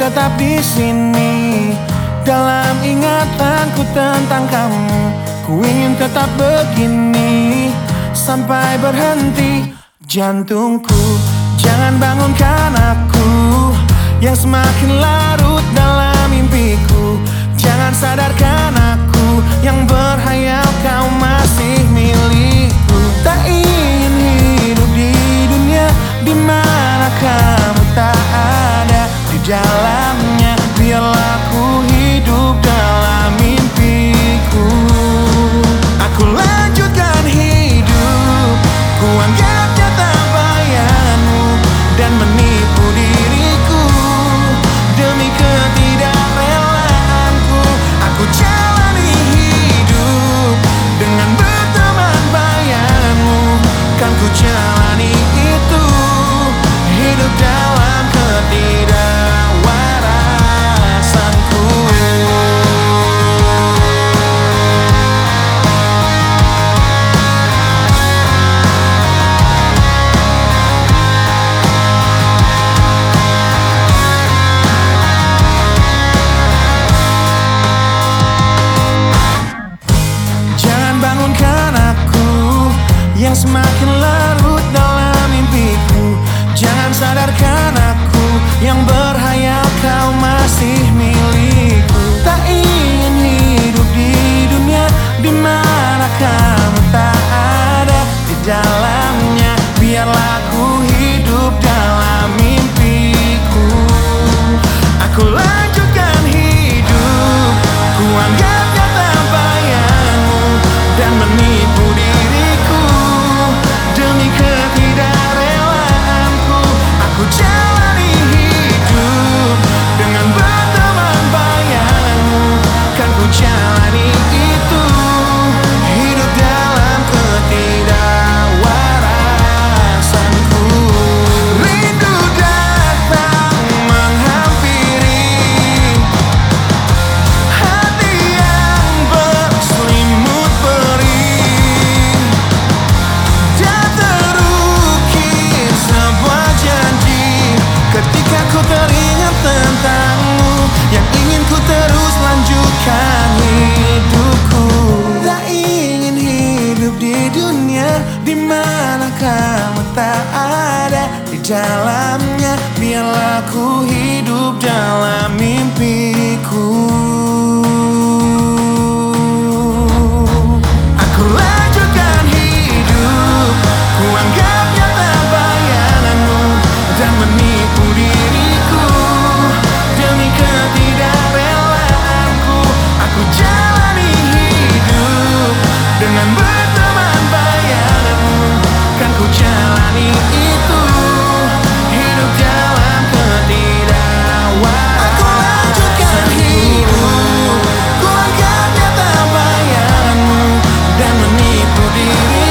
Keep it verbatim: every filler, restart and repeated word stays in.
tetap di sini. Dalam ingatanku tentang kamu, ku ingin tetap begini sampai berhenti jantungku. Jangan bangunkan aku yang semakin larut dalam mimpiku. Jangan sadarkan aku yang berhayal kau masih milikku. Tak ingin hidup di dunia di mana kamu tak ada di dalamnya. Biarlah ku hidup dalam mimpiku. Aku lanjutkan hidup, ku anggap nyata bayanmu dan menipu diriku demi ketidakrelaanku. Aku jalani hidup dengan berteman bayanmu. Kan ku jalani itu, hidup dalam ketidakwarasanku. Jangan bangunkan aku yang semakin larut dalam mimpiku. Jangan sadarkan aku yang berhayal kau masih milikku. Tak ingin hidup di dunia di mana kamu tak ada di dalamnya. Biarlah ku hidup dalam mimpiku. Aku lanjutkan hidup, ku anggap nyata bayanmu dan menipu diriku demi ketidakrelaanku. Aku jalani hidup dengan berteman bayanmu. Kan ku jalani itu, hidup dalam ketidakwarasanku. Rindu datang menghampiri hati yang berselimut perih, dan terukir sebuah janji ketika ku teringat tentangmu, yang ingin ku terus lanjutkan hidupku. Tak ingin hidup di dunia di mana kamu tak ada di dalamnya. Biarlah ku hidup dalam mimpiku. Aku lanjutkan hidup, ku anggap nyata bayanganmu dan menipu diriku demi ketidakrelaanku. Aku jalani hidup dengan berteman bayanganmu. Kan ku jalani itu, hidup dalam ketidakwarasanku. Aku lanjutkan hidup, ku anggap nyata bayanganmu dan menipu diri